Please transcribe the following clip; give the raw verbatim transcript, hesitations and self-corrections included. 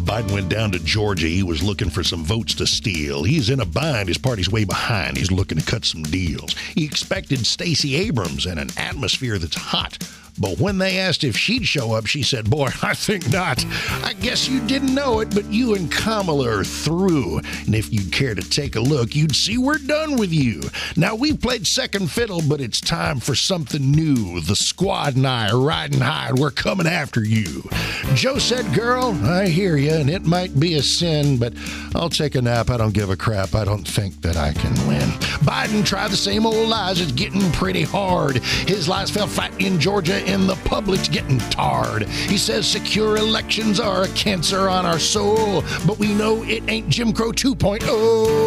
Biden went down to Georgia. He was looking for some votes to steal. He's in a bind. His party's way behind. He's looking to cut some deals. He expected Stacey Abrams and an atmosphere that's hot. But when they asked if she'd show up, she said, boy, I think not. I guess you didn't know it, but you and Kamala are through. And if you'd care to take a look, you'd see we're done with you. Now, we've played second fiddle, but it's time for something new. The squad and I are riding high, and we're coming after you. Joe said, girl, I hear you, and it might be a sin, but I'll take a nap. I don't give a crap. I don't think that I can win. Biden tried the same old lies. It's getting pretty hard. His lies fell flat in Georgia, and the public's getting tarred. He says secure elections are a cancer on our soul, but we know it ain't Jim Crow two point oh.